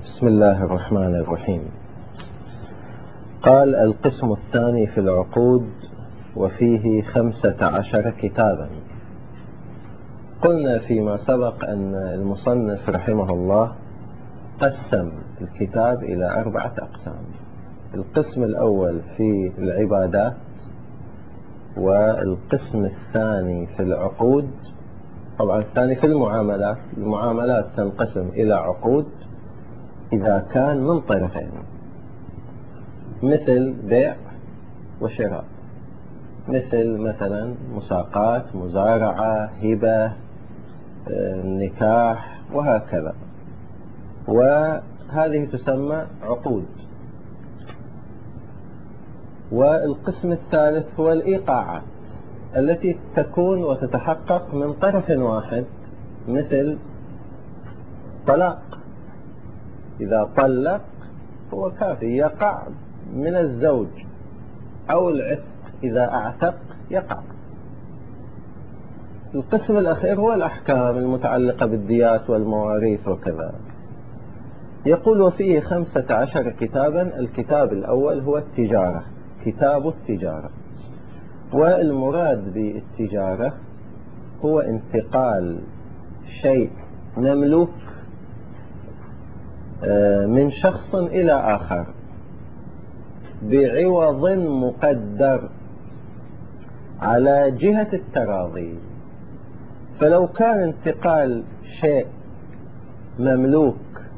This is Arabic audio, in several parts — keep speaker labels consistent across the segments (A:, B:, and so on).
A: بسم الله الرحمن الرحيم. قال: القسم الثاني في العقود وفيه 15 كتابا. قلنا فيما سبق أن المصنف رحمه الله قسم الكتاب إلى 4 أقسام. القسم الأول في العبادات، والقسم الثاني في العقود. طبعا الثاني في المعاملات. المعاملات تنقسم إلى عقود إذا كان من طرفين، مثل بيع وشراء، مثلا مساقات، مزارعة، هبة، نكاح، وهكذا، وهذه تسمى عقود. والقسم الثالث هو الإيقاعات التي تكون وتتحقق من طرف واحد، مثل طلاق. إذا طلق هو كافي، يقع من الزوج، أو العتق إذا أعتق يقع. القسم الأخير هو الأحكام المتعلقة بالديات والمواريث وكذا. يقول: وفيه 15 كتابا. الكتاب الأول هو التجارة، كتاب التجارة. والمراد بالتجارة هو انتقال شيء مملوك من شخص إلى آخر بعوض مقدر على جهة التراضي. فلو كان انتقال شيء مملوك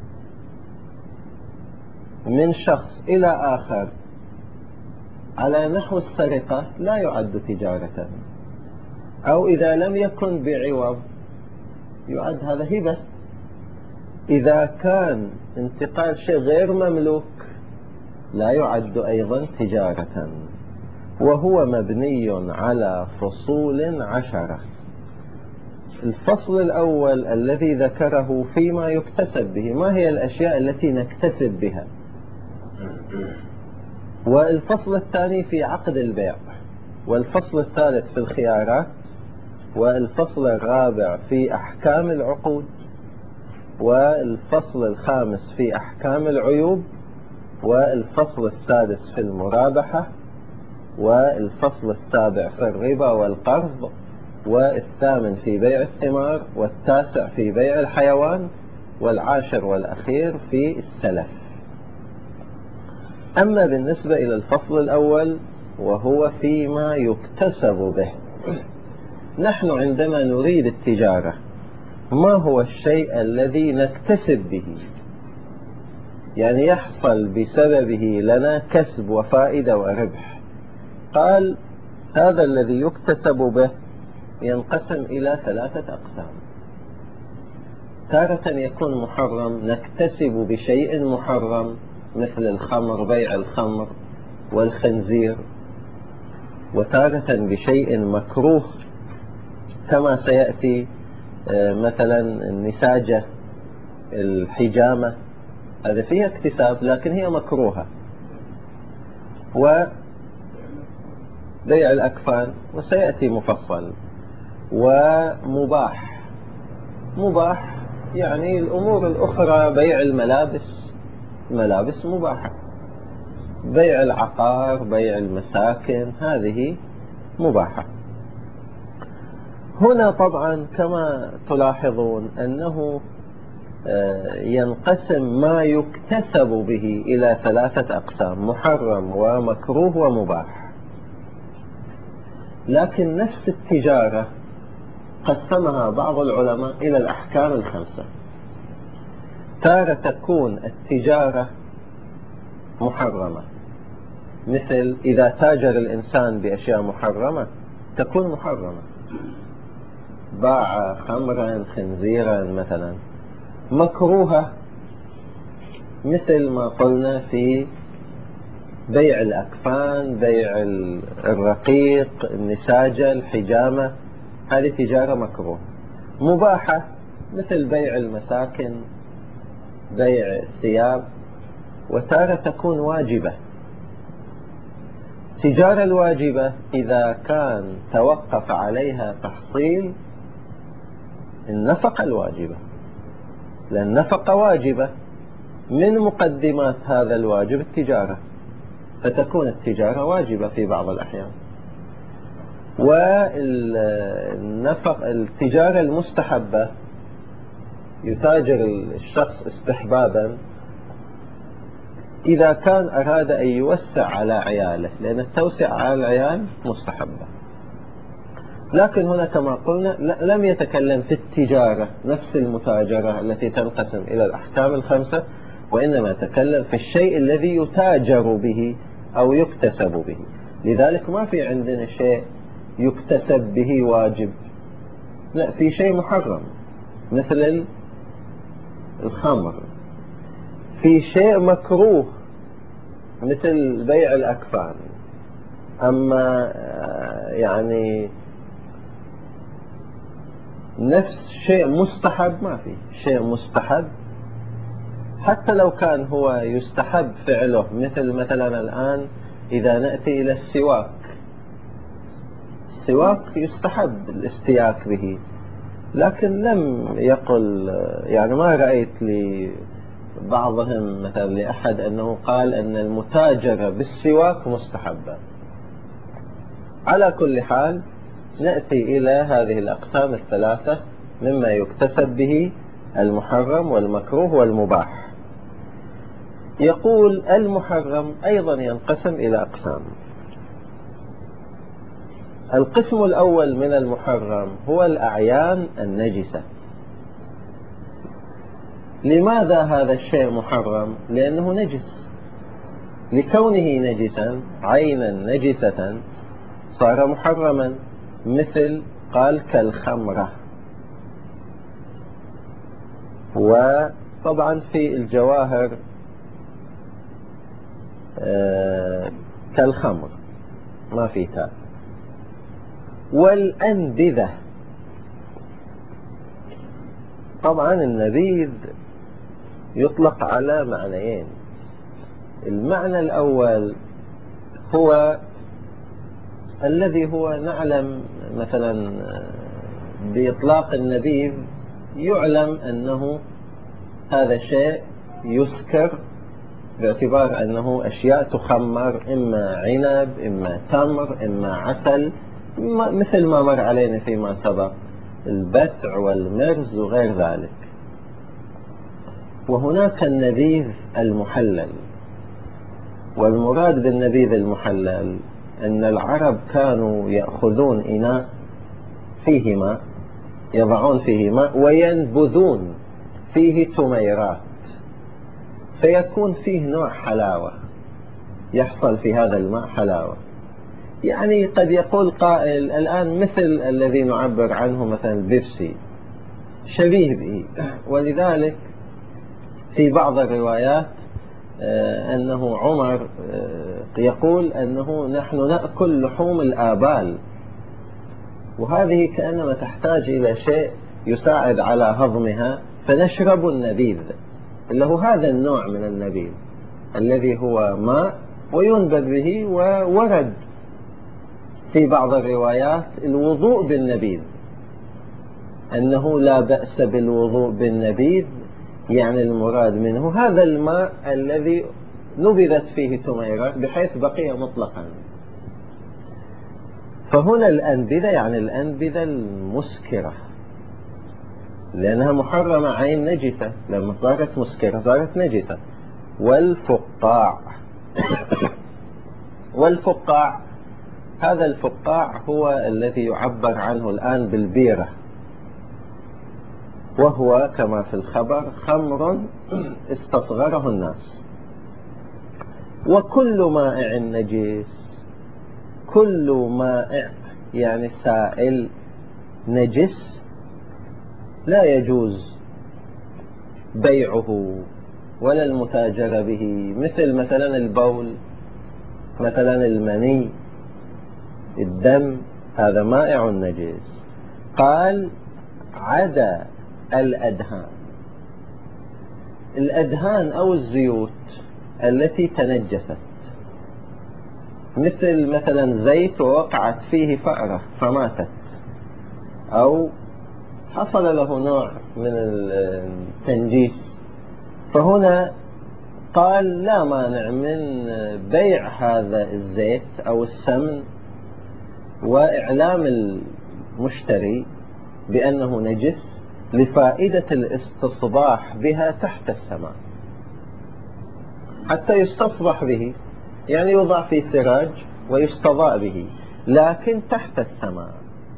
A: من شخص إلى آخر على نحو السرقة لا يعد تجارة، أو إذا لم يكن بعوض يعد هذا هبة. إذا كان انتقال شيء غير مملوك لا يعد أيضا تجارة. وهو مبني على فصول 10. الفصل الأول الذي ذكره فيما يكتسب به، ما هي الأشياء التي نكتسب بها. والفصل الثاني في عقد البيع. والفصل الثالث في الخيارات. والفصل الرابع في أحكام العقود. والفصل الخامس في أحكام العيوب. والفصل السادس في المرابحة. والفصل السابع في الربا والقرض. والثامن في بيع الثمار. والتاسع في بيع الحيوان. والعاشر والأخير في السلف. أما بالنسبة إلى الفصل الأول وهو فيما يكتسب به، نحن عندما نريد التجارة ما هو الشيء الذي نكتسب به، يعني يحصل بسببه لنا كسب وفائدة وربح. قال: هذا الذي يكتسب به ينقسم إلى 3 أقسام. تارة يكون محرم، نكتسب بشيء محرم مثل الخمر، بيع الخمر والخنزير. وتارة بشيء مكروه كما سيأتي، مثلا النساجة، الحجامة، هذا فيها اكتساب لكن هي مكروهة. وبيع الأكفان وسيأتي مفصل. ومباح، مباح يعني الأمور الأخرى، بيع الملابس، الملابس مباحة. بيع العقار، بيع المساكن، هذه مباحة. هنا طبعا كما تلاحظون أنه ينقسم ما يكتسب به إلى 3 أقسام: محرم ومكروه ومباح. لكن نفس التجارة قسمها بعض العلماء إلى الأحكام ال5. تارة تكون التجارة محرمة، مثل إذا تاجر الإنسان بأشياء محرمة تكون محرمة، باع خمرا، خنزيرا مثلا. مكروهة مثل ما قلنا في بيع الأكفان، بيع الرقيق، النساجة، الحجامة، هذه تجارة مكروه. مباحة مثل بيع المساكن، بيع الثياب. وتارة تكون واجبة. التجارة الواجبة إذا كان توقف عليها تحصيل النفقة الواجبة، لأن النفقة واجبة. من مقدمات هذا الواجب التجارة، فتكون التجارة واجبة في بعض الأحيان. التجارة المستحبة يتاجر الشخص استحبابا إذا كان أراد أن يوسع على عياله، لأن التوسع على العيال مستحبة. لكن هنا كما قلنا لم يتكلم في التجارة نفس المتاجرة التي تنقسم إلى الأحكام الخمسة، وإنما تكلم في الشيء الذي يتاجر به أو يكتسب به. لذلك ما في عندنا شيء يكتسب به واجب، لا، في شيء محرم مثل الخمر، في شيء مكروه مثل بيع الأكفان. أما يعني نفس شيء مستحب ما في شيء مستحب، حتى لو كان هو يستحب فعله، مثل مثلا الآن إذا نأتي إلى السواك يستحب الاستياك به، لكن لم يقل، يعني ما رأيت لبعضهم مثلا لأحد أنه قال أن المتاجرة بالسواك مستحبة. على كل حال نأتي إلى هذه الأقسام الثلاثة مما يكتسب به: المحرم والمكروه والمباح. يقول المحرم أيضا ينقسم إلى أقسام. القسم الأول من المحرم هو الأعيان النجسة. لماذا هذا الشيء محرم؟ لأنه نجس، لكونه نجسا عينا نجسة صار محرما. مثل قال كالخمرة، وطبعا في الجواهر كالخمر ما في تاء. والأنبذة، طبعا النبيذ يطلق على معنيين. المعنى الأول هو الذي هو نعلم مثلا بإطلاق النبيذ يعلم أنه هذا شيء يسكر، باعتبار أنه أشياء تخمر، إما عنب إما تمر إما عسل، مثل ما مر علينا فيما سبق، البتع والمرز وغير ذلك. وهناك النبيذ المحلل، والمراد بالنبيذ المحلل أن العرب كانوا يأخذون إناء فيه ماء، يضعون فيه ماء وينبذون فيه تميرات، فيكون فيه نوع حلاوة، يحصل في هذا الماء حلاوة. يعني قد يقول قائل الآن مثل الذي نعبر عنه مثلا البيبسي، شبيه به. ولذلك في بعض الروايات أنه عمر يقول أنه نحن نأكل لحوم الآبال، وهذه كأنما تحتاج إلى شيء يساعد على هضمها، فنشرب النبيذ اللي هو هذا النوع من النبيذ الذي هو ماء وينبذ به. وورد في بعض الروايات الوضوء بالنبيذ، أنه لا بأس بالوضوء بالنبيذ، يعني المراد منه هذا الماء الذي نبذت فيه تميرات بحيث بقي مطلقا. فهنا الأنبذة يعني الأنبذة المسكرة، لأنها محرمة عين نجسة، لما صارت مسكرة صارت نجسة. والفقاع والفقاع هذا الفقاع هو الذي يعبر عنه الآن بالبيرة، وهو كما في الخبر خمر استصغره الناس. وكل مائع نجس، كل مائع يعني سائل نجس لا يجوز بيعه ولا المتاجرة به، مثلا البول، مثلا المني، الدم، هذا مائع نجس. قال عدا الأدهان، الأدهان أو الزيوت التي تنجست، مثلا زيت ووقعت فيه فأرة فماتت، أو حصل له نوع من التنجيس، فهنا قال لا مانع من بيع هذا الزيت أو السمن وإعلام المشتري بأنه نجس لفائدة الاستصباح بها تحت السماء، حتى يستصبح به، يعني يوضع في سراج ويستضاء به، لكن تحت السماء.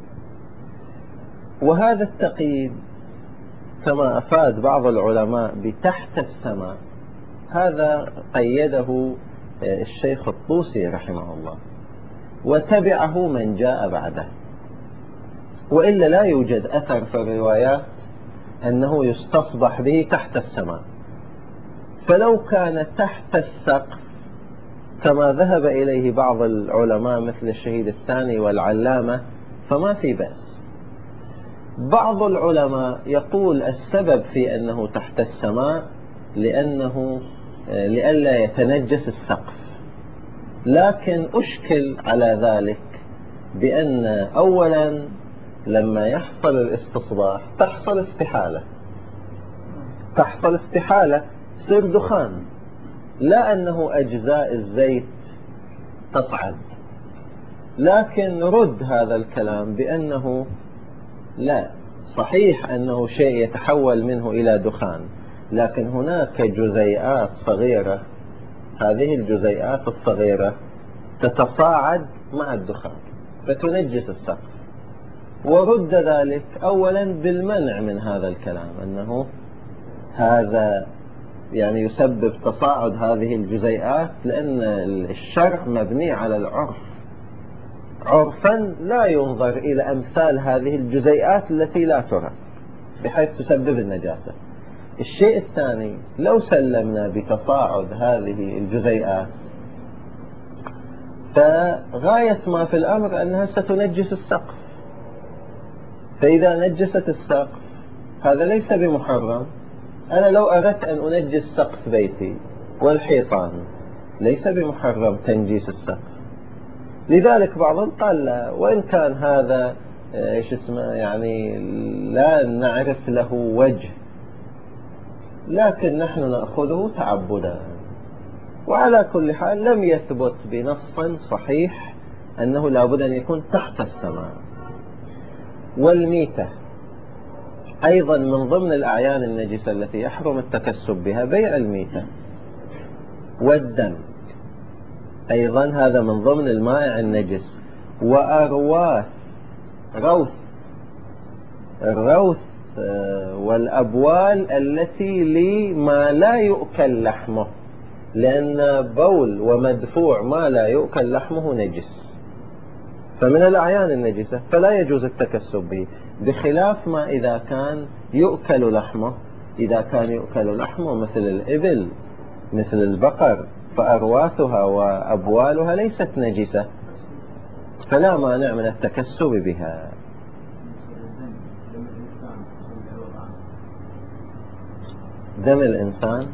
A: وهذا التقييد كما أفاد بعض العلماء بتحت السماء، هذا قيده الشيخ الطوسي رحمه الله، وتبعه من جاء بعده، وإلا لا يوجد أثر في الروايات أنه يستصبح به تحت السماء. فلو كان تحت السقف كما ذهب إليه بعض العلماء مثل الشهيد الثاني والعلامة فما في بأس. بعض العلماء يقول السبب في أنه تحت السماء لئلا يتنجس السقف، لكن أشكل على ذلك بأن أولا لما يحصل الاستصباح تحصل استحالة يصير دخان، لا أنه أجزاء الزيت تصعد. لكن رد هذا الكلام بأنه لا، صحيح أنه شيء يتحول منه إلى دخان، لكن هناك جزيئات صغيرة، هذه الجزيئات الصغيرة تتصاعد مع الدخان فتنجس السقف. ورد ذلك أولا بالمنع من هذا الكلام، أنه هذا يعني يسبب تصاعد هذه الجزيئات، لأن الشرع مبني على العرف، عرفا لا ينظر إلى أمثال هذه الجزيئات التي لا ترى بحيث تسبب النجاسة. الشيء الثاني، لو سلمنا بتصاعد هذه الجزيئات فغاية ما في الأمر أنها ستنجس السقف، فإذا نجست السقف هذا ليس بمحرم. أنا لو أردت أن أنجس سقف بيتي والحيطان ليس بمحرم تنجيس السقف. لذلك بعضهم قال لا، وإن كان هذا يعني لا نعرف له وجه، لكن نحن نأخذه تعبدا. وعلى كل حال لم يثبت بنص صحيح أنه لابد أن يكون تحت السماء. والميتة أيضا من ضمن الأعيان النجسة التي يحرم التكسب بها بيع الميتة. والدم أيضا هذا من ضمن المائع النجس. وأرواث الروث والأبوال التي لما لا يؤكل لحمه، لأن بول ومدفوع ما لا يؤكل لحمه نجس، فمن الأعيان النجسة فلا يجوز التكسب به، بخلاف ما إذا كان يؤكل لحمه. إذا كان يؤكل لحمه مثل الإبل مثل البقر فأرواثها وأبوالها ليست نجسة، فلا مانع من التكسب بها. دم الإنسان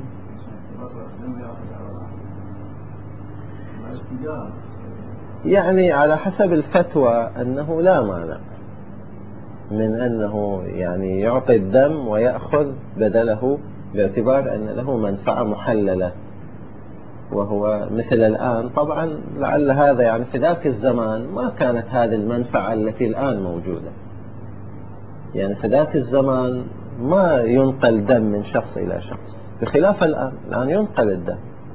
A: يعني على حسب الفتوى أنه لا مانع من أنه يعني يعطي الدم ويأخذ بدله، باعتبار أن له منفعة محللة. وهو مثل الآن طبعا لعل هذا يعني في ذاك الزمان ما كانت هذه المنفعة التي الآن موجودة، يعني في ذاك الزمان ما ينقل دم من شخص إلى شخص، بخلاف الآن ينقل الدم.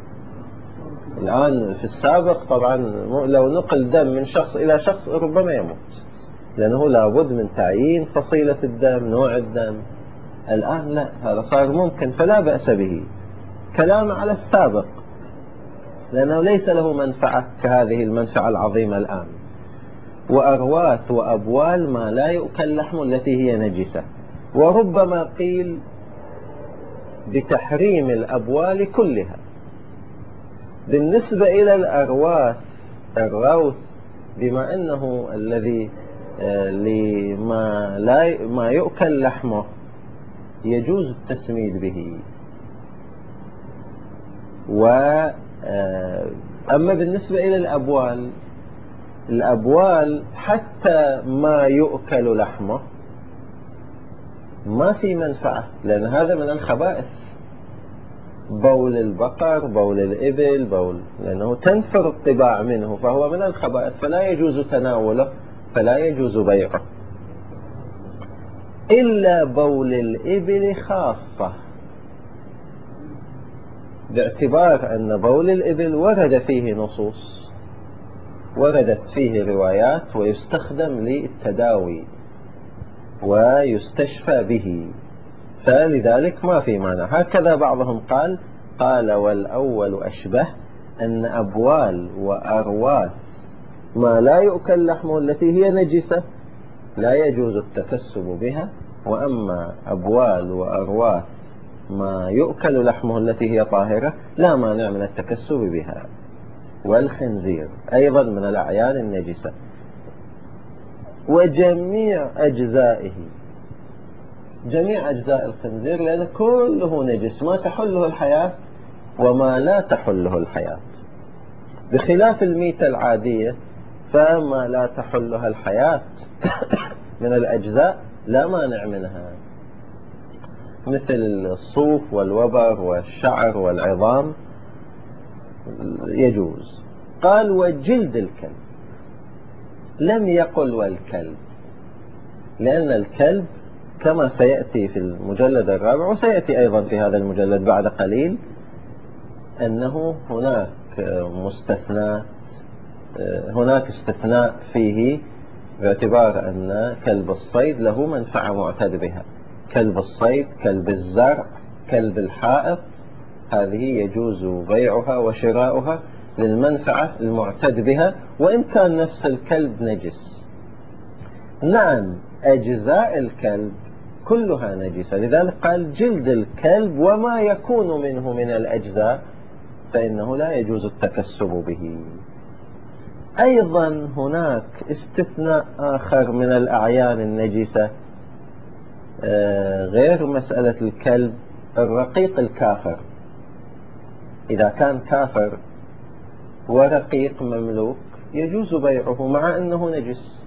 A: الآن في السابق طبعا لو نقل دم من شخص إلى شخص ربما يموت، لأنه لابد من تعيين فصيلة الدم، نوع الدم. الآن لا، هذا صار ممكن فلا بأس به. كلام على السابق، لأنه ليس له منفعة كهذه المنفعة العظيمة الآن. وأرواث وأبوال ما لا يؤكل لحم التي هي نجسة. وربما قيل بتحريم الأبوال كلها. بالنسبة إلى الروث بما أنه الذي ما يؤكل لحمه يجوز التسميد به. أما بالنسبة إلى الأبوال حتى ما يؤكل لحمه ما في منفعة، لأن هذا من الخبائث. بول البقر، بول الإبل، لأنه تنفر الطباع منه فهو من الخبائث فلا يجوز تناوله، فلا يجوز بيعه، إلا بول الإبل خاصة، باعتبار أن بول الإبل ورد فيه نصوص، وردت فيه روايات، ويستخدم للتداوي ويستشفى به، فلذلك ما في معنى. هكذا بعضهم قال والأول أشبه، أن أبوال وأرواث ما لا يؤكل لحمه التي هي نجسة لا يجوز التكسب بها، وأما أبوال وأرواث ما يؤكل لحمه التي هي طاهرة لا مانع من التكسب بها. والخنزير أيضا من الأعيان النجسة، وجميع أجزائه، جميع أجزاء الخنزير، لأن كله نجس، ما تحله الحياة وما لا تحله الحياة، بخلاف الميتة العادية فما لا تحلها الحياة من الأجزاء لا مانع منها، مثل الصوف والوبر والشعر والعظام يجوز. قال وجلد الكلب، لم يقل والكلب، لأن الكلب كما سيأتي في المجلد الرابع وسيأتي أيضا في هذا المجلد بعد قليل أنه هناك استثناء فيه، باعتبار أن كلب الصيد له منفعة معتد بها، كلب الصيد، كلب الزرع، كلب الحائط، هذه يجوز بيعها وشراؤها للمنفعة المعتد بها، وإن كان نفس الكلب نجس. نعم أجزاء الكلب كلها نجسة، لذلك قال جلد الكلب وما يكون منه من الأجزاء فإنه لا يجوز التكسب به. أيضا هناك استثناء آخر من الأعيان النجسة غير مسألة الكلب، الرقيق الكافر، إذا كان كافر ورقيق مملوك يجوز بيعه مع أنه نجس.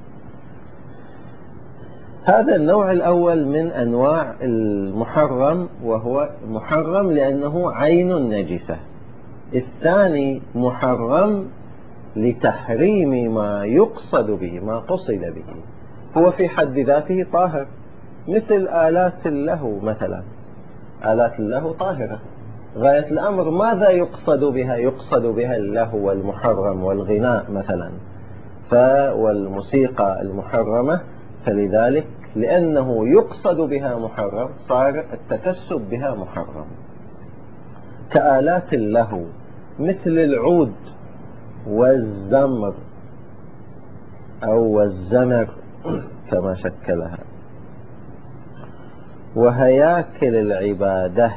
A: هذا النوع الأول من أنواع المحرم، وهو محرم لأنه عين نجسة. الثاني محرم لتحريم ما يقصد به، ما قصد به، هو في حد ذاته طاهر، مثل آلات اللهو مثلا، آلات اللهو طاهرة، غاية الأمر ماذا يقصد بها؟ يقصد بها اللهو والمحرم والغناء مثلا، والموسيقى المحرمة، فلذلك لأنه يقصد بها محرم صار التكسب بها محرم. كآلات اللهو مثل العود والزمر أو الزمر كما شكلها، وهياكل العبادة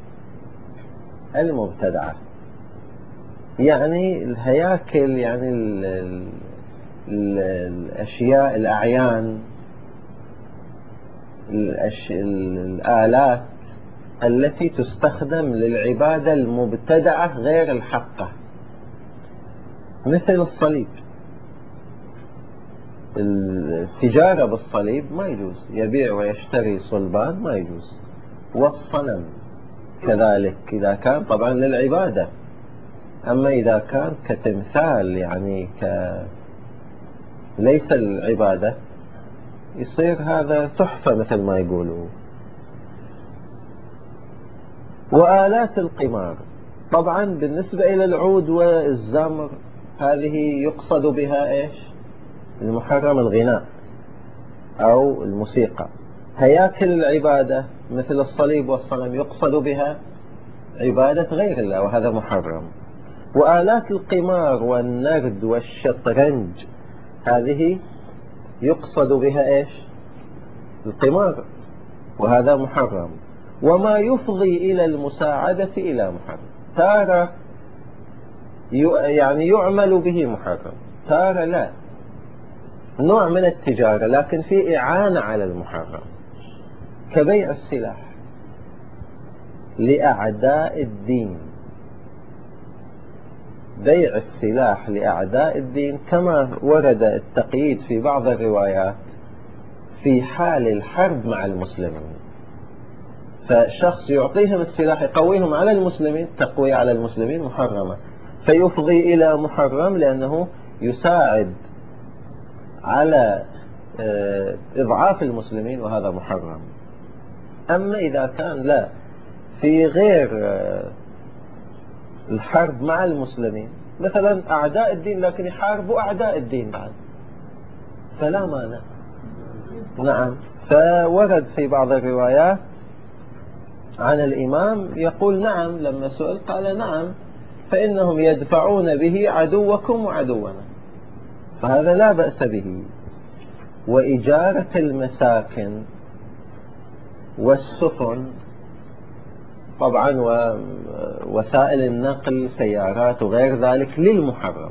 A: المبتدعة، يعني الهياكل يعني الأشياء، الأعيان، الآلات التي تستخدم للعبادة المبتدعة غير الحقة، مثل الصليب، التجارة بالصليب ما يجوز، يبيع ويشتري صلبان ما يجوز، والصنم كذلك إذا كان طبعا للعبادة، أما إذا كان كتمثال يعني ليس العبادة يصير هذا تحفة مثل ما يقولوا. وآلات القمار طبعا بالنسبة إلى العود والزمر هذه يقصد بها إيش؟ المحرم الغناء أو الموسيقى. هياكل العبادة مثل الصليب والصنم يقصد بها عبادة غير الله وهذا محرم. وآلات القمار والنرد والشطرنج هذه يقصد بها إيش؟ القمار وهذا محرم. وما يفضي إلى المساعدة إلى محرم، تارة يعني يعمل به محرم، تارة لا، نوع من التجارة لكن في إعانة على المحرم، كبيع السلاح لأعداء الدين، بيع السلاح لأعداء الدين كما ورد التقييد في بعض الروايات في حال الحرب مع المسلمين، فشخص يعطيهم السلاح يقويهم على المسلمين، تقوية على المسلمين محرمة، فيفضي إلى محرم لأنه يساعد على إضعاف المسلمين، وهذا محرم. أما إذا كان لا، في غير الحرب مع المسلمين، مثلا أعداء الدين لكن يحاربوا أعداء الدين بعد، فلا مانع. نعم. فورد في بعض الروايات عن الإمام يقول نعم، لما سئل قال نعم، فإنهم يدفعون به عدوكم وعدونا، فهذا لا بأس به. وإجارة المساكن والسفن طبعا ووسائل النقل سيارات وغير ذلك للمحرمة،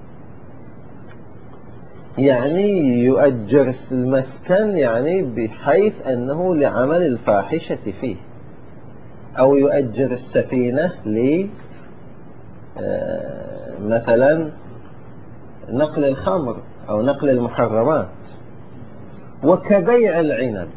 A: يعني يؤجر المسكن يعني بحيث أنه لعمل الفاحشة فيه، أو يؤجر السفينة مثلا نقل الخمر أو نقل المحرمات. وكبيع العنب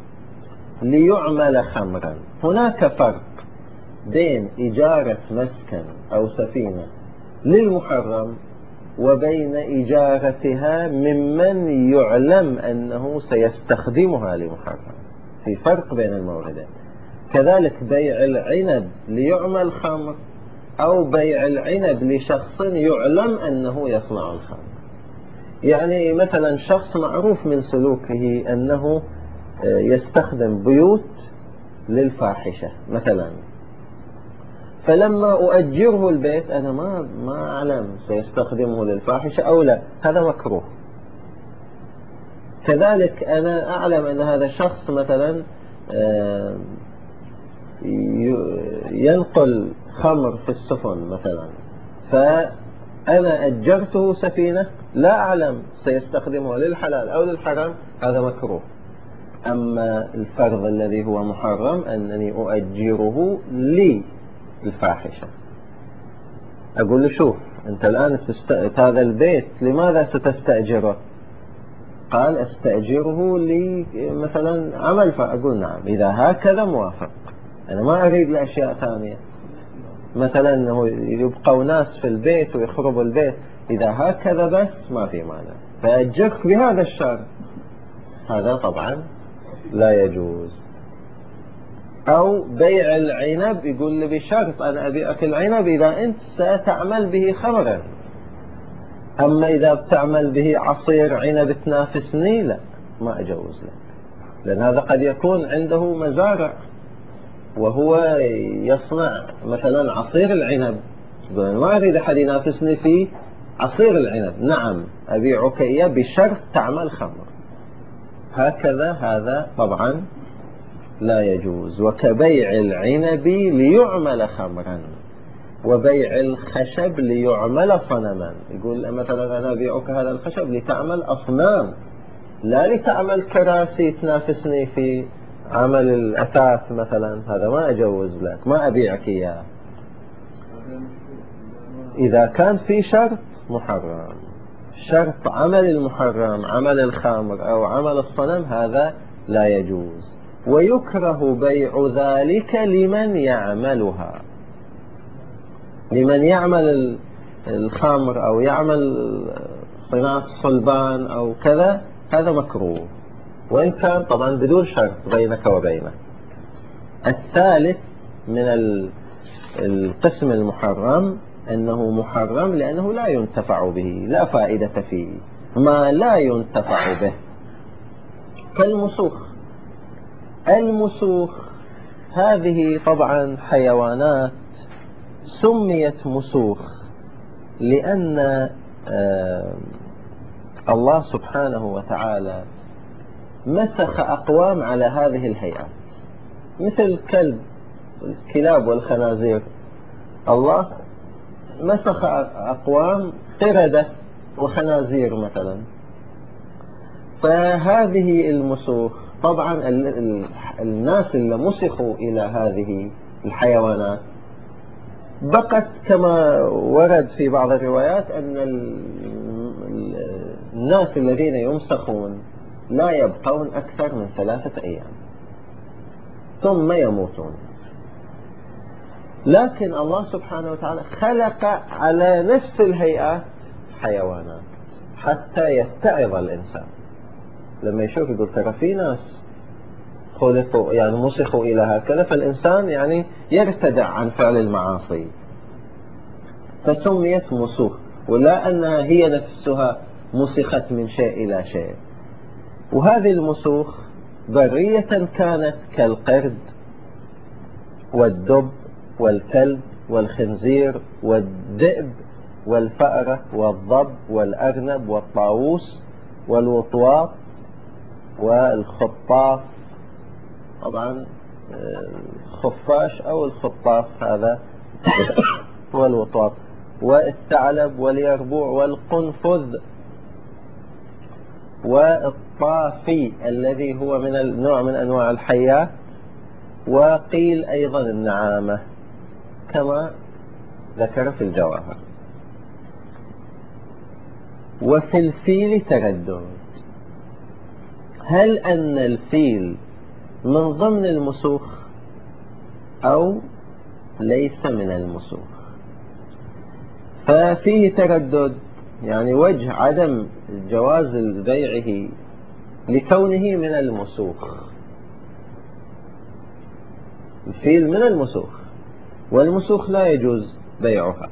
A: ليعمل خمرا، هناك فرق بين إجارة مسكن أو سفينة للمحرم وبين إجارتها ممن يعلم أنه سيستخدمها لمحرم، في فرق بين الموردين. كذلك بيع العنب ليعمل خمر، أو بيع العنب لشخص يعلم أنه يصنع الخمر. يعني مثلا شخص معروف من سلوكه أنه يستخدم بيوت للفاحشة مثلا، فلما أؤجره البيت أنا ما أعلم سيستخدمه للفاحشة أو لا، هذا مكروه. كذلك أنا أعلم أن هذا شخص مثلا ينقل خمر في السفن مثلا، فأنا أجرته سفينة لا أعلم سيستخدمه للحلال أو للحرام، هذا مكروه. أما الفرض الذي هو محرم أنني أؤجره للفاحشة، أقول له شوف أنت الآن هذا البيت لماذا ستستأجره؟ قال أستأجره لي مثلا عمل، فأقول نعم، إذا هكذا موافق، أنا ما أريد لأشياء ثانية، مثلا أنه يبقوا ناس في البيت ويخربوا البيت، إذا هكذا بس ما في مانع، فأجرك بهذا الشرط، هذا طبعا لا يجوز. أو بيع العنب، يقول لي بشرط أنا أبيعك العنب إذا أنت ستعمل به خمرا، أما إذا بتعمل به عصير عنب تنافسني لا، ما أجوز لك، لأن هذا قد يكون عنده مزارع وهو يصنع مثلا عصير العنب، ما أريد أحد ينافسني في عصير العنب، نعم أبيعك إياه بشرط تعمل خمر، هكذا هذا طبعا لا يجوز. وكبيع العنب ليعمل خمرا، وبيع الخشب ليعمل صنما، يقول مثلا أنا أبيعك هذا الخشب لتعمل أصنام، لا لتعمل كراسي تنافسني في عمل الأثاث مثلا، هذا ما أجوز لك، ما أبيعك إياه. إذا كان في شرط محرم، شرط عمل المحرم، عمل الخمر أو عمل الصنم، هذا لا يجوز. ويكره بيع ذلك لمن يعملها، لمن يعمل الخمر أو يعمل صناعة الصلبان أو كذا، هذا مكروه، وإن كان طبعا بدون شرط بينك وبينه. الثالث من القسم المحرم أنه محرم لأنه لا ينتفع به، لا فائدة فيه، ما لا ينتفع به، كالمسوخ. المسوخ هذه طبعا حيوانات سميت مسوخ لأن الله سبحانه وتعالى مسخ أقوام على هذه الهيئات، مثل الكلاب والخنازير، الله مسخ أقوام قردة وخنازير مثلا. فهذه المسوخ طبعا الناس اللي مسخوا إلى هذه الحيوانات بقت كما ورد في بعض الروايات أن الناس الذين يمسخون لا يبقون أكثر من 3 أيام، ثم يموتون. لكن الله سبحانه وتعالى خلق على نفس الهيئات حيوانات حتى يتعظ الإنسان. لما يشوف يقول ترى في ناس خلقوا يعني مسخوا إلى هكذا، فالإنسان يعني يرتدع عن فعل المعاصي، فسميت مسوخ، ولا أنها هي نفسها مسخت من شيء إلى شيء. وهذه المسوخ برية كانت كالقرد والدب والكلب والخنزير والذئب والفأرة والضب والأرنب والطاووس والوطواط والخطاف، طبعا الخفاش أو الخطاف هذا هو الوطواط، والثعلب واليربوع والقنفذ والطافي الذي هو من النوع من أنواع الحيات، وقيل أيضا النعامة كما ذكر في الجواهر. وفي الفيل تردد. هل أن الفيل من ضمن المسوخ أو ليس من المسوخ؟ ففيه تردد، يعني وجه عدم جواز بيعه لكونه من المسوخ. الفيل من المسوخ، والمسوخ لا يجوز بيعها.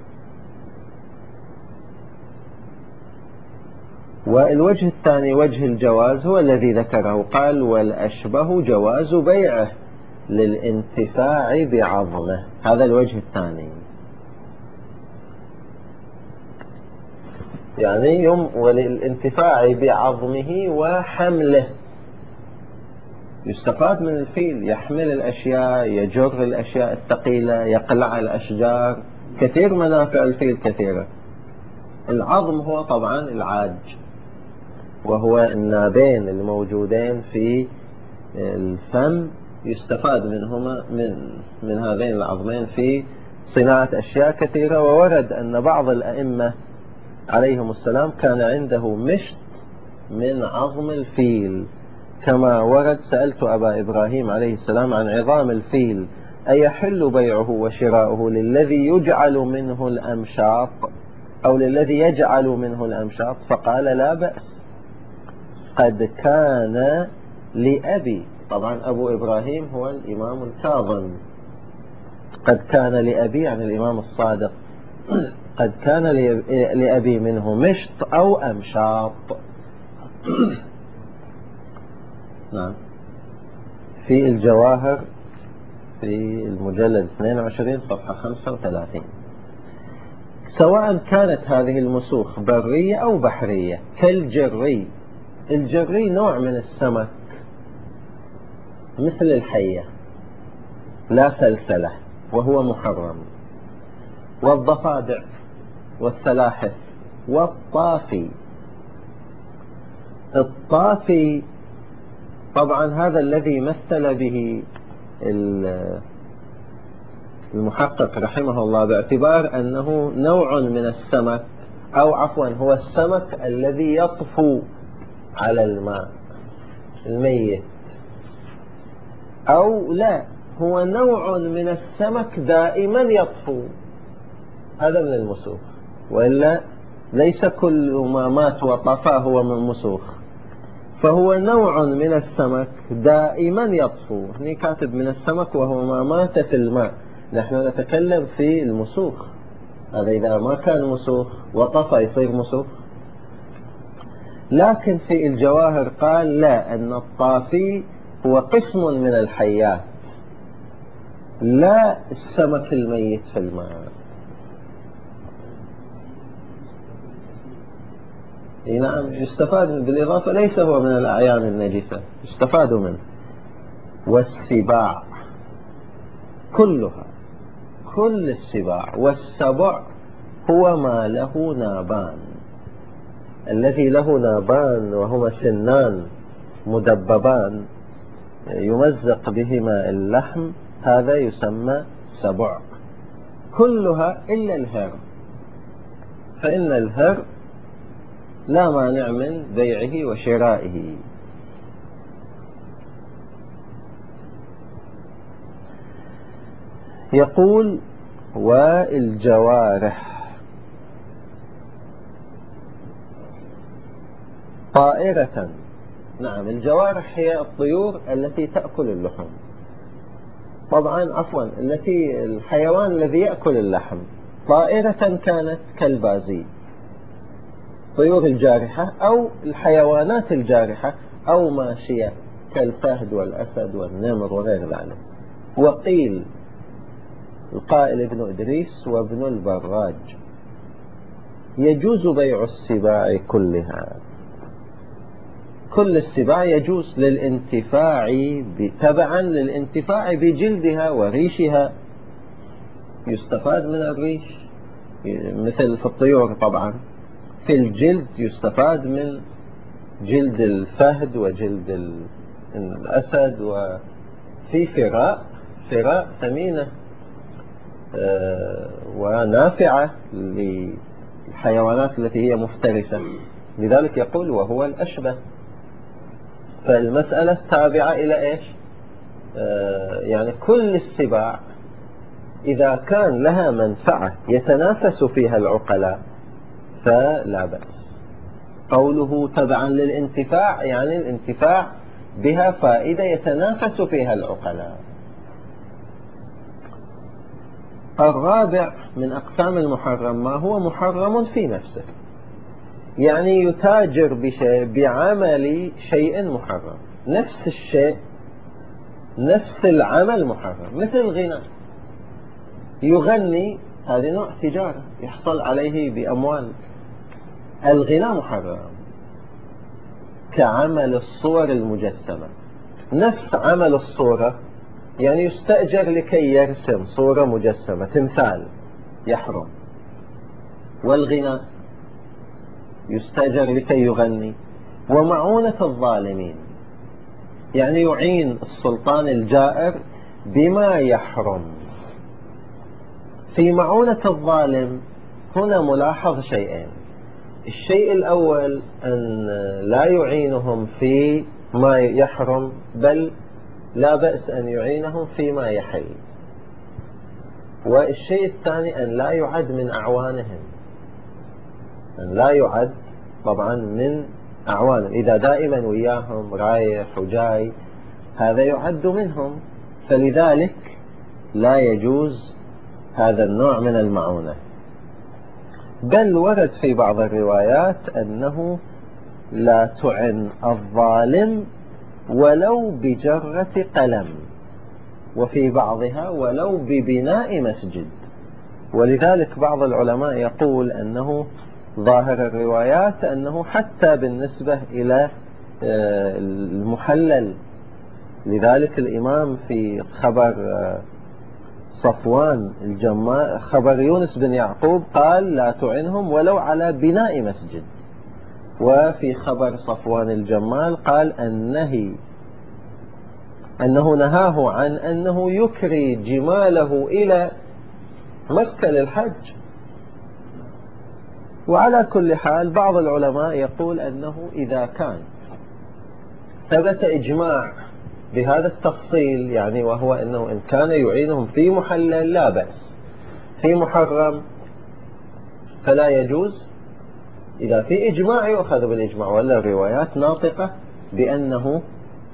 A: والوجه الثاني وجه الجواز هو الذي ذكره، قال والأشبه جواز بيعه للانتفاع بعظمه. هذا الوجه الثاني، يعني وللانتفاع بعظمه وحمله. يستفاد من الفيل، يحمل الأشياء، يجر الأشياء الثقيلة، يقلع الأشجار، كثير منافع الفيل كثيرة. العظم هو طبعا العاج، وهو النابين الموجودين في الفم، يستفاد منهما من هذين العظمين في صناعة أشياء كثيرة. وورد أن بعض الأئمة عليهم السلام كان عنده مشط من عظم الفيل، كما ورد سألت أبا إبراهيم عليه السلام عن عظام الفيل أيحل بيعه وشراؤه للذي يجعل منه الأمشاط أو للذي يجعل منه الأمشاط؟ فقال لا بأس، قد كان لأبي، طبعا أبو إبراهيم هو الإمام الكاظم، قد كان لأبي عن الإمام الصادق، قد كان لأبي منه مشط أو أمشاط. نعم، في الجواهر في المجلد 22 صفحة 35. سواء كانت هذه المسوخ برية أو بحرية كالجري. الجري نوع من السمك مثل الحية لا سلسلة وهو محرم، والضفادع والسلاحف والطافي. الطافي طبعا هذا الذي مثل به المحقق رحمه الله، باعتبار أنه نوع من السمك، أو عفوا هو السمك الذي يطفو على الماء الميت، أو لا هو نوع من السمك دائما يطفو، هذا من المسوخ. وإلا ليس كل ما مات وطفى هو من مسوخ، فهو نوع من السمك دائما يطفو. هني كاتب من السمك وهو ما مات في الماء، نحن نتكلم في المسوخ. هذا إذا ما كان مسوخ وطفى يصير مسوخ. لكن في الجواهر قال لا، أن الطافي هو قسم من الحيات، لا السمك الميت في الماء. نعم، يستفاد بالإضافة، ليس هو من الأعيان النجسة، يستفاد منه. والسباع كلها، كل السباع. والسبع هو ما له نابان، الذي له نابان وهما سنان مدببان يمزق بهما اللحم، هذا يسمى سبع. كلها إلا الهر، فإن الهر لا مانع من بيعه وشرائه. يقول والجوارح طائرة. نعم، الجوارح هي الطيور التي تأكل اللحم، طبعا عفوا الحيوان الذي يأكل اللحم، طائرة كانت كالبازي، الطيور الجارحة أو الحيوانات الجارحة، أو ماشية كالفهد والأسد والنمر وغير ذلك. وقيل القائل ابن إدريس وابن البراج يجوز بيع السباع كلها، كل السباع يجوز للانتفاع تبعا للانتفاع بجلدها وريشها، يستفاد من الريش مثل في الطيور، طبعا في الجلد يستفاد من جلد الفهد وجلد الأسد، وفي فراء ثمينة ونافعة للحيوانات التي هي مفترسة، لذلك يقول وهو الأشبه. فالمسألة تابعة إلى إيش؟ يعني كل السباع إذا كان لها منفعة يتنافس فيها العقلاء فلا بأس. قوله تبعا للانتفاع يعني الانتفاع بها فائدة يتنافس فيها العقلاء. الرابع من أقسام المحرم ما هو محرم في نفسه، يعني يتاجر بعمل شيء محرم، نفس الشيء نفس العمل محرم، مثل الغناء، يغني، هذا نوع تجارة يحصل عليه بأموال. الغناء محرم كعمل الصور المجسمة، نفس عمل الصورة، يعني يستأجر لكي يرسم صورة مجسمة تمثال يحرم. والغناء يستأجر لكي يغني. ومعونة الظالمين، يعني يعين السلطان الجائر بما يحرم. في معونة الظالم هنا ملاحظ شيئين: الشيء الأول أن لا يعينهم في ما يحرم، بل لا بأس أن يعينهم فيما يحل. والشيء الثاني أن لا يعد من أعوانهم، أن لا يعد طبعا من أعوانهم، إذا دائما وياهم رايح وجاي هذا يعد منهم، فلذلك لا يجوز هذا النوع من المعونة. بل ورد في بعض الروايات أنه لا تعن الظالم ولو بجرة قلم، وفي بعضها ولو ببناء مسجد. ولذلك بعض العلماء يقول أنه ظاهر الروايات أنه حتى بالنسبة إلى المحلل. لذلك الإمام في خبر صفوان الجمال، خبر يونس بن يعقوب، قال لا تعنهم ولو على بناء مسجد. وفي خبر صفوان الجمال قال أنه نهاه عن أنه يكري جماله إلى مكة للحج. وعلى كل حال بعض العلماء يقول أنه إذا كان ثبت إجماع بهذا التفصيل، يعني وهو أنه إن كان يعينهم في محلل لا بأس، في محرم فلا يجوز. إذا في إجماع يؤخذ بالإجماع، ولا الروايات ناطقة بأنه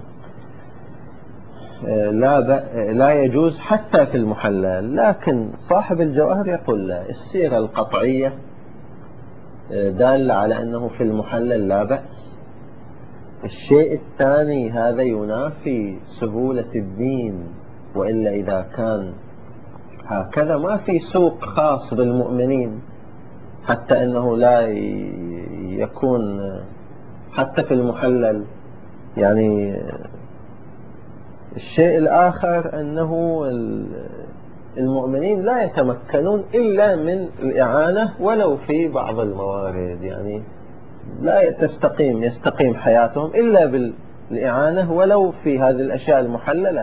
A: لا يجوز حتى في المحلل. لكن صاحب الجواهر يقول لا، السيرة القطعية دالة على أنه في المحلل لا بأس. الشيء الثاني هذا ينافي سهولة الدين، وإلا إذا كان هكذا ما في سوق خاص بالمؤمنين حتى أنه لا يكون حتى في المحلل. يعني الشيء الآخر أنه المؤمنين لا يتمكنون إلا من الإعانة ولو في بعض الموارد، يعني لا يستقيم حياتهم إلا بالإعانة ولو في هذه الأشياء المحللة.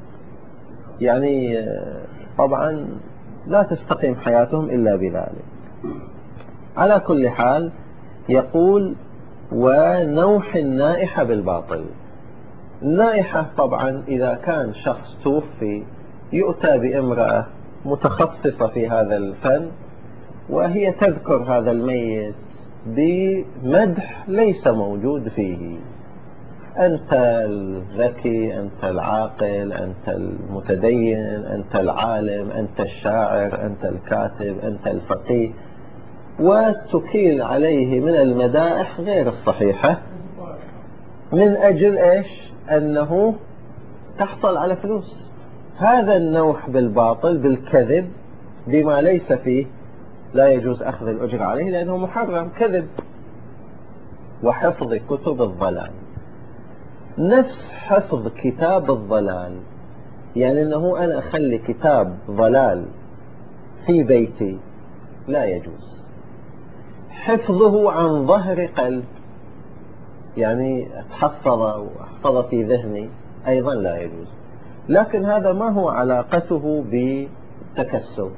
A: يعني طبعا لا تستقيم حياتهم إلا بذلك. على كل حال يقول ونوح النائحة بالباطل. النائحة طبعا إذا كان شخص توفي يؤتى بامرأة متخصصة في هذا الفن، وهي تذكر هذا الميت بمدح ليس موجود فيه. أنت الذكي، أنت العاقل، أنت المتدين، أنت العالم، أنت الشاعر، أنت الكاتب، أنت الفقيه، وتكيل عليه من المدائح غير الصحيحة من أجل إيش؟ أنه تحصل على فلوس. هذا النوح بالباطل، بالكذب، بما ليس فيه، لا يجوز أخذ الأجر عليه لأنه محرم، كذب. وحفظ كتب الضلال، نفس حفظ كتاب الضلال، يعني أنه أنا أخلي كتاب ضلال في بيتي لا يجوز. حفظه عن ظهر قلب، يعني أتحفظ وأحفظ في ذهني، أيضا لا يجوز. لكن هذا ما هو علاقته بالتكسب؟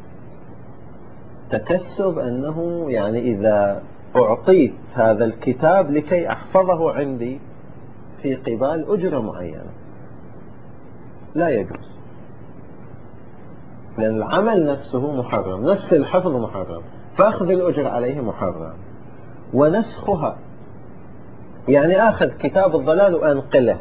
A: تكسب أنه يعني إذا أعطيت هذا الكتاب لكي أحفظه عندي في قبال أجرة معينة، لا يجوز، لأن العمل نفسه محرم، نفس الحفظ محرم، فأخذ الأجر عليه محرم. ونسخها، يعني أخذ كتاب الضلال وأنقله،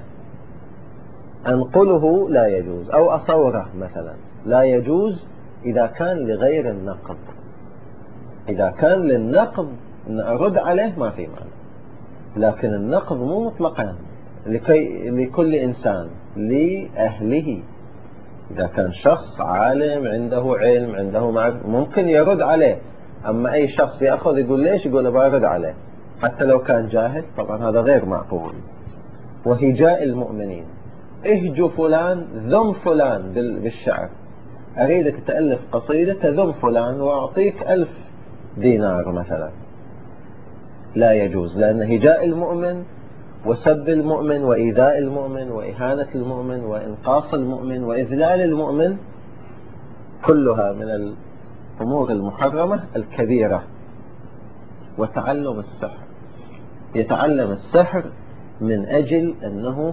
A: أنقله لا يجوز، أو أصوره مثلا لا يجوز إذا كان لغير النقض. إذا كان للنقض أن أرد عليه ما في معنى، لكن النقض مو مطلقا لكل إنسان، لأهله. إذا كان شخص عالم عنده علم عنده معرفة ممكن يرد عليه، أما أي شخص يأخذ يقول ليش، يقول برد عليه حتى لو كان جاهل، طبعا هذا غير معقول. وهجاء المؤمنين، اهجو فلان، ذم فلان بالشعر، أريدك تألف قصيدة تذم فلان وأعطيك 1000 دينار مثلا، لا يجوز، لأن هجاء المؤمن وسب المؤمن وإيذاء المؤمن وإهانة المؤمن وإنقاص المؤمن وإذلال المؤمن كلها من الأمور المحرمة الكبيرة. وتعلم السحر، يتعلم السحر من أجل أنه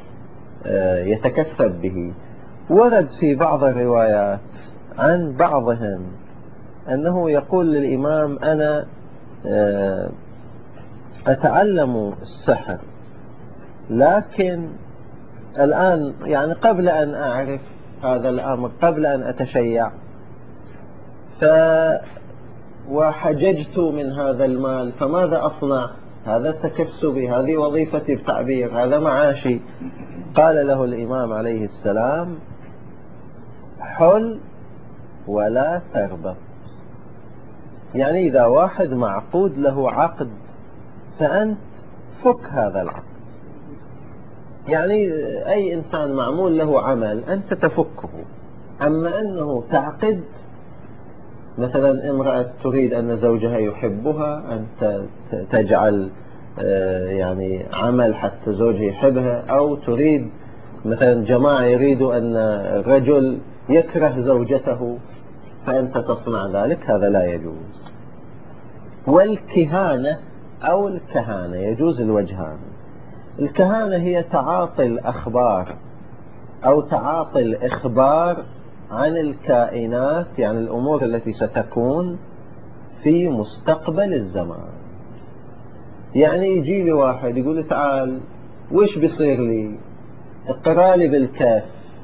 A: يتكسب به. ورد في بعض الروايات عن بعضهم أنه يقول للإمام أنا أتعلم السحر، لكن الآن يعني قبل أن أعرف هذا الأمر، قبل أن أتشيع، وحججت من هذا المال، فماذا أصنع؟ هذا تكسبي، هذه وظيفتي بتعبير، هذا معاشي. قال له الإمام عليه السلام حل ولا تربط، يعني إذا واحد معقود له عقد فأنت فك هذا العقد. يعني أي إنسان معمول له عمل أنت تفكه، أما أنه تعقد، مثلا امرأة تريد أن زوجها يحبها، أنت تجعل يعني عمل حتى زوجها يحبها، أو تريد مثلا جماعة يريدوا أن الرجل يكره زوجته فأنت تصنع ذلك، هذا لا يجوز. والكهانة أو الكهانة يجوز الوجهان. الكهانة هي تعاطي الأخبار أو تعاطي الإخبار عن الكائنات، يعني الأمور التي ستكون في مستقبل الزمان. يعني يجي لي واحد يقول لي تعال وش بيصير لي، اقرأ لي بالكهف،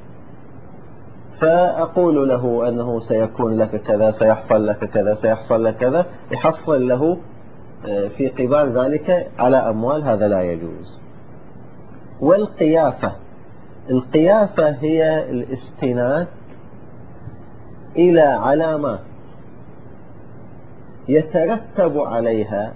A: فأقول له أنه سيكون لك كذا، سيحصل لك كذا، سيحصل لك كذا، يحصل له في قبال ذلك على أموال، هذا لا يجوز. والقيافة، القيافة هي الاستناد إلى علامات يترتب عليها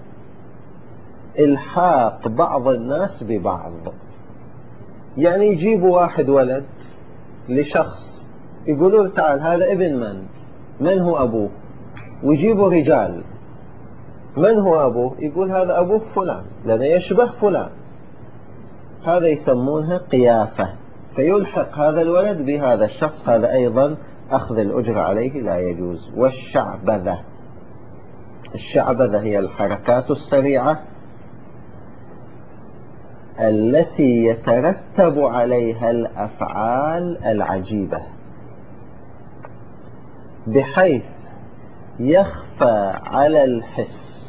A: إلحاق بعض الناس ببعض. يعني يجيب واحد ولد لشخص يقولون تعال هذا ابن من هو أبوه، ويجيبوا رجال من هو أبوه، يقول هذا أبوه فلان لأنه يشبه فلان، هذا يسمونها قيافة، فيلحق هذا الولد بهذا الشخص، هذا أيضا أخذ الأجر عليه لا يجوز. والشعبذة، الشعبذة هي الحركات السريعة التي يترتب عليها الأفعال العجيبة. بحيث يخفى على الحس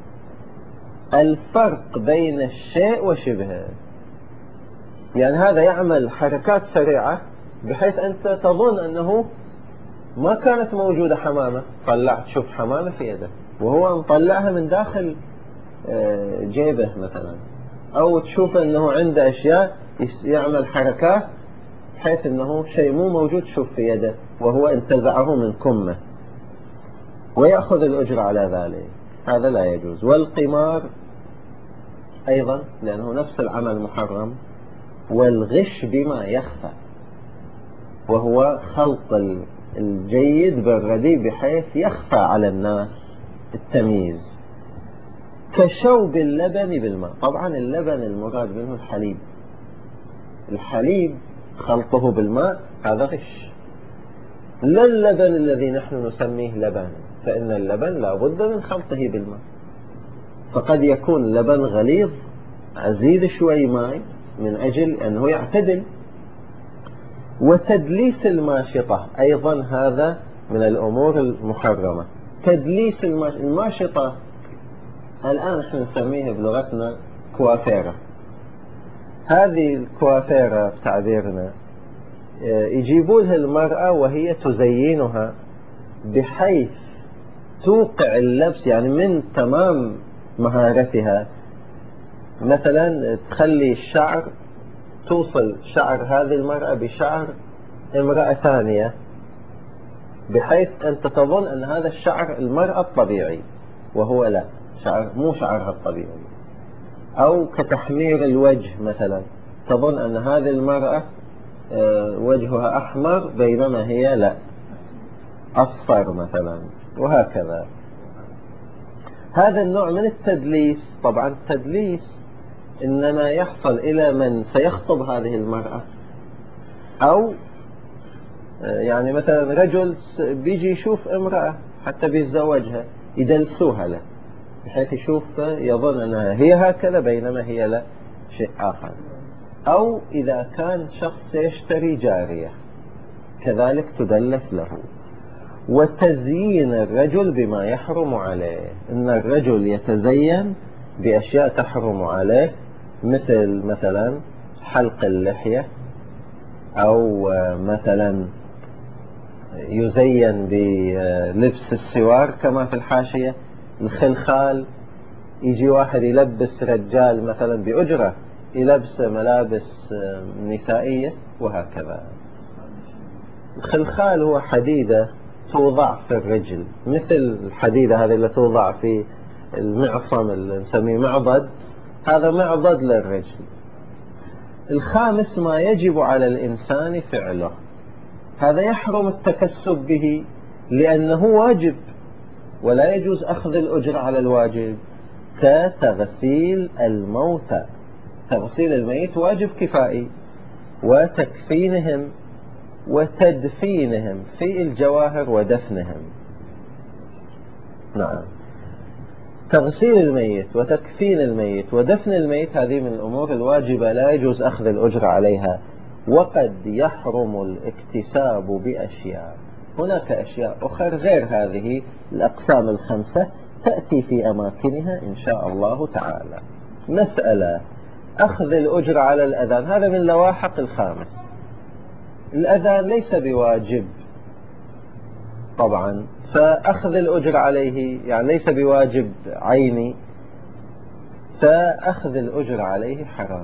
A: الفرق بين الشيء وشبهه. يعني هذا يعمل حركات سريعة بحيث أنت تظن أنه ما كانت موجودة حمامة، طلعت تشوف حمامة في يده وهو مطلعها من داخل جيبه مثلا، أو تشوف أنه عنده أشياء يعمل حركات بحيث أنه شيء مو موجود تشوف في يده وهو انتزعه من كمه ويأخذ الأجر على ذلك. هذا لا يجوز. والقمار أيضا لأنه نفس العمل محرم. والغش بما يخفى، وهو خلط الجيد بالرديء بحيث يخفى على الناس التمييز. كشوب اللبن بالماء. طبعا اللبن المراد منه الحليب، الحليب خلطه بالماء هذا غش. لا اللبن الذي نحن نسميه لبن، فإن اللبن لا بد من خلطه بالماء، فقد يكون لبن غليظ أزيد شوي ماء من أجل أنه يعتدل. وتدليس الماشطة أيضا هذا من الأمور المحرمة. تدليس الماشطة الآن احنا نسميها بلغتنا كوافيرة. هذه الكوافيرة بتعبيرنا يجيبوا لها المرأة وهي تزينها بحيث توقع اللبس، يعني من تمام مهارتها مثلا تخلي الشعر، توصل شعر هذه المرأة بشعر امرأة ثانية بحيث أنت تظن أن هذا الشعر المرأة الطبيعي وهو لا، مو شعرها الطبيعي. أو كتحمير الوجه مثلا، تظن أن هذه المرأة وجهها أحمر بينما هي لا، أصفر مثلا، وهكذا. هذا النوع من التدليس. طبعا التدليس إنما يحصل إلى من سيخطب هذه المرأة، أو يعني مثلا رجل بيجي يشوف امرأة حتى بيتزوجها يدلسوها له بحيث يشوف يظن أنها هي هكذا بينما هي لا، شيء آخر. أو إذا كان شخص سيشتري جارية كذلك تدلس له. وتزيين الرجل بما يحرم عليه، إن الرجل يتزين بأشياء تحرم عليه، مثلا حلق اللحية، أو مثلا يزين بلبس السوار كما في الحاشية. الخلخال، يجي واحد يلبس رجال مثلا بأجرة يلبس ملابس نسائية وهكذا. الخلخال هو حديدة توضع في الرجل، مثل الحديدة هذه اللي توضع في المعصم اللي نسميه معضد، هذا معضد للرجل. الخامس ما يجب على الإنسان فعله، هذا يحرم التكسب به لأنه واجب ولا يجوز أخذ الأجر على الواجب، كتغسيل الموتى. تغسيل الميت واجب كفائي، وتكفينهم وتدفينهم في الجواهر ودفنهم. نعم، تغسيل الميت وتكفين الميت ودفن الميت هذه من الأمور الواجبة لا يجوز أخذ الأجر عليها. وقد يحرم الاكتساب بأشياء. هناك أشياء أخرى غير هذه الأقسام الخمسة تأتي في أماكنها إن شاء الله تعالى. مسألة أخذ الأجر على الأذان، هذا من لواحق الخامس. الأذان ليس بواجب طبعا، فأخذ الأجر عليه يعني ليس بواجب عيني، فأخذ الأجر عليه حرام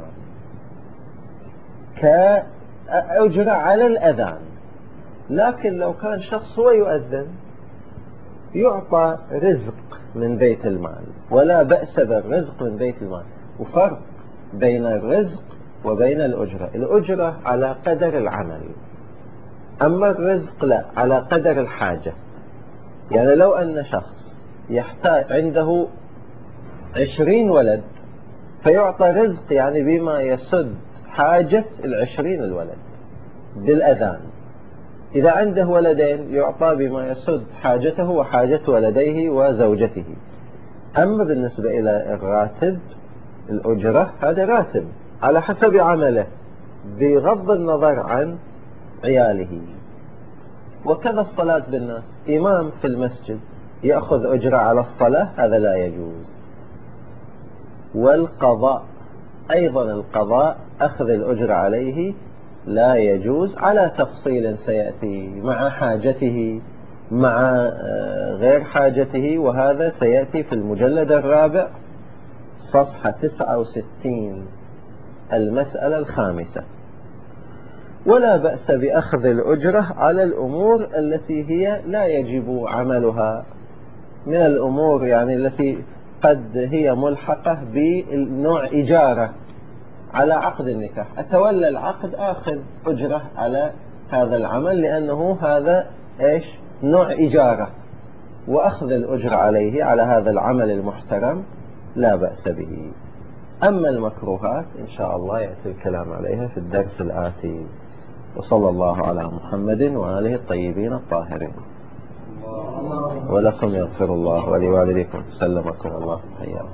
A: كأجر على الأذان. لكن لو كان شخص هو يؤذن يعطى رزق من بيت المال، ولا بأس بالرزق من بيت المال. وفرق بين الرزق وبين الأجرة. الأجرة على قدر العمل، أما الرزق لا، على قدر الحاجة. يعني لو أن شخص يحتاج عنده 20 ولد فيعطى رزق يعني بما يسد حاجة 20 الولد بالأذان. إذا عنده ولدين يعطى بما يسد حاجته وحاجة ولديه وزوجته. أما بالنسبة إلى الراتب، الأجرة هذا راتب على حسب عمله بغض النظر عن عياله. وكذا الصلاة بالناس، إمام في المسجد يأخذ أجرة على الصلاة، هذا لا يجوز. والقضاء أيضا، القضاء أخذ الأجرة عليه لا يجوز، على تفصيل سيأتي مع حاجته مع غير حاجته، وهذا سيأتي في المجلد الرابع صفحة 69 المسألة الخامسة. ولا بأس بأخذ الأجرة على الأمور التي هي لا يجب عملها، من الأمور يعني التي قد هي ملحقة بنوع إجارة على عقد النكاح، أتولى العقد آخذ أجرة على هذا العمل، لأنه هذا إيش نوع إجارة، وأخذ الأجرة عليه على هذا العمل المحترم لا بأس به. أما المكروهات إن شاء الله يأتي الكلام عليها في الدرس الآتي. وصلى الله على محمد وآله الطيبين الطاهرين. ولكم يغفر الله ولوالديكم، سلمكم الله حياكم.